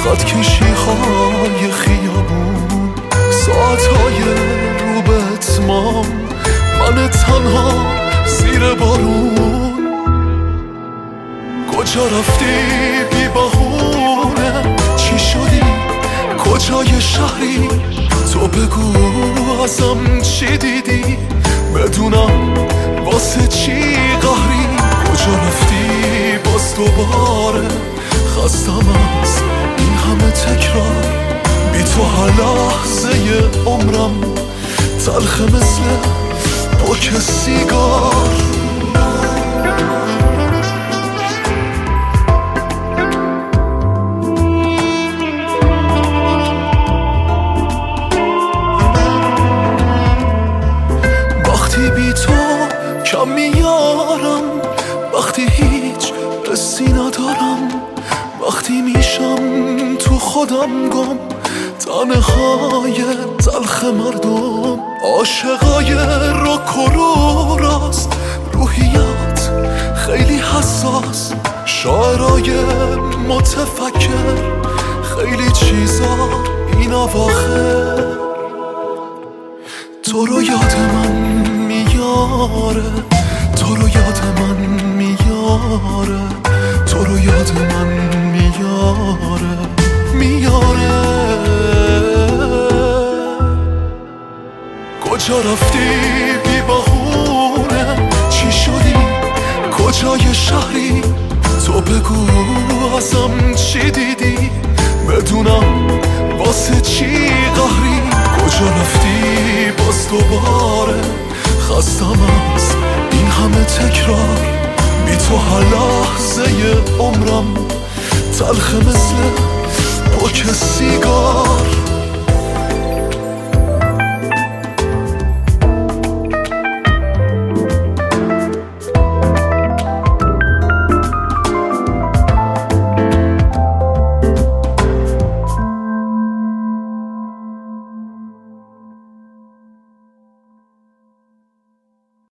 خط کشی های خیابون، ساعتهای رو به اتمام، من تنها زیر بارون. کجا رفتی بی بهونه؟ چی شدی؟ کجای شهری؟ تو بگو ازم چی دیدی؟ بدونم واسه چی قهری. کجا رفتی باز دوباره؟ خستم از این همه تکرار، بی تو هر لحظه عمرم تلخ مثل پک سیگار. وقتی بی تو کم میارم، وقتی هیچ قصی ندارم، وقتی میشم تو خودم گم، تنهای تلخ مردم، عاشقای رک و روراست، روحیت خیلی حساس، شاعرای متفکر، خیلی چیزا این اواخر. تو رو یاد من میاره، تو رو یاد من میاره، تو رو یاد من میاره، میاره. کجا رفتی بی بهونه؟ چی شدی؟ کجای شهری؟ تو بگو ازم چی دیدی؟ بدونم واسه چی قهری. کجا رفتی باز دوباره؟ خستم از این همه تکرار، بی تو هر لحظه عمرم تلخ مثل